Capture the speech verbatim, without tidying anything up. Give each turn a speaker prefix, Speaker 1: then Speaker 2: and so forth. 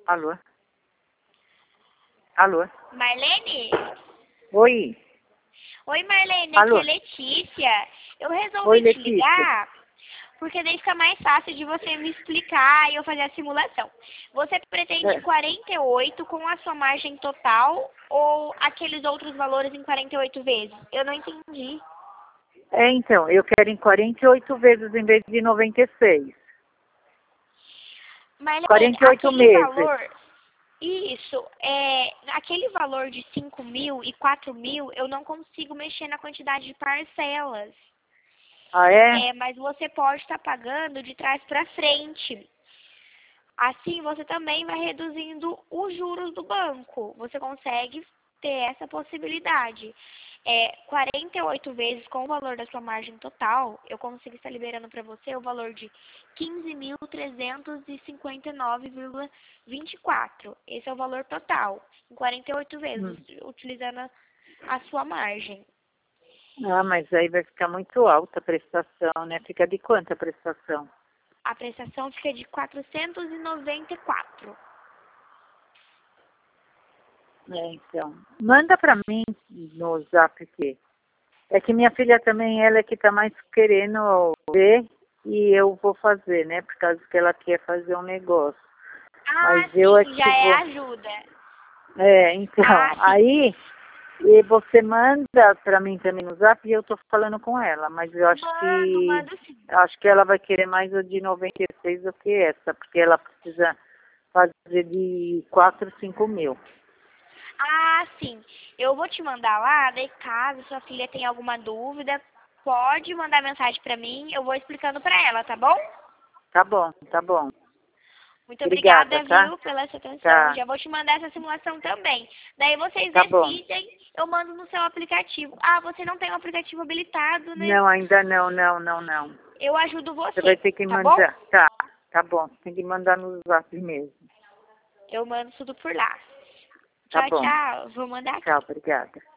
Speaker 1: Alô? Alô?
Speaker 2: Marlene?
Speaker 1: Oi.
Speaker 2: Oi, Marlene,
Speaker 1: Alô?
Speaker 2: aqui é Letícia. Eu resolvi
Speaker 1: Oi,
Speaker 2: te
Speaker 1: Letícia.
Speaker 2: ligar porque daí fica mais fácil de você me explicar e eu fazer a simulação. Você pretende
Speaker 1: É.
Speaker 2: quarenta e oito com a sua margem total ou aqueles outros valores em quarenta e oito vezes? Eu não entendi.
Speaker 1: É, então, eu quero em quarenta e oito vezes em vez de noventa e seis.
Speaker 2: Marlene,
Speaker 1: quarenta e oito
Speaker 2: aquele
Speaker 1: meses.
Speaker 2: valor... Isso, é, aquele valor de cinco mil e quatro mil, eu não consigo mexer na quantidade de parcelas.
Speaker 1: Ah, é?
Speaker 2: É, mas você pode estar pagando de trás para frente. Assim, você também vai reduzindo os juros do banco. Você consegue ter essa possibilidade. É, quarenta e oito vezes com o valor da sua margem total, eu consigo estar liberando para você o valor de quinze mil trezentos e cinquenta e nove vírgula vinte e quatro. Esse é o valor total, em quarenta e oito vezes,
Speaker 1: Hum.
Speaker 2: utilizando a, a sua margem.
Speaker 1: Ah, mas aí vai ficar muito alta a prestação, né? Fica de quanto a prestação?
Speaker 2: A prestação fica de quatrocentos e noventa e quatro.
Speaker 1: É, então. Manda pra mim no zap aqui. É que minha filha também, ela é que tá mais querendo ver e eu vou fazer, né? Por causa que ela quer fazer um negócio.
Speaker 2: Ah,
Speaker 1: Mas eu é
Speaker 2: sim, já
Speaker 1: que
Speaker 2: é
Speaker 1: vou.
Speaker 2: ajuda.
Speaker 1: É, então,
Speaker 2: Ah, sim.
Speaker 1: aí e você manda pra mim também no zap e eu tô falando com ela, mas eu acho
Speaker 2: Mando,
Speaker 1: que
Speaker 2: mando sim.
Speaker 1: eu acho que ela vai querer mais a de noventa e seis do que essa, porque ela precisa fazer de quatro, cinco mil.
Speaker 2: Ah, sim. Eu vou te mandar lá, daí caso sua filha tenha alguma dúvida, pode mandar mensagem pra mim, eu vou explicando pra ela, tá bom?
Speaker 1: Tá bom, tá bom.
Speaker 2: Muito
Speaker 1: Obrigada,
Speaker 2: obrigada,
Speaker 1: tá?
Speaker 2: viu, pela sua atenção.
Speaker 1: Tá,
Speaker 2: Já vou te mandar essa simulação também. Daí vocês
Speaker 1: tá bom.
Speaker 2: decidem, eu mando no seu aplicativo. Ah, você não tem um aplicativo habilitado, né?
Speaker 1: Não, ainda não, não, não, não.
Speaker 2: Eu ajudo
Speaker 1: Você vai
Speaker 2: você,
Speaker 1: ter que
Speaker 2: tá bom?
Speaker 1: mandar. Tá, tá bom. Tem que mandar no zap mesmo.
Speaker 2: Eu mando tudo por lá.
Speaker 1: Tá
Speaker 2: Tchau,
Speaker 1: bom.
Speaker 2: tchau. Vou mandar aqui.
Speaker 1: Tchau, obrigada.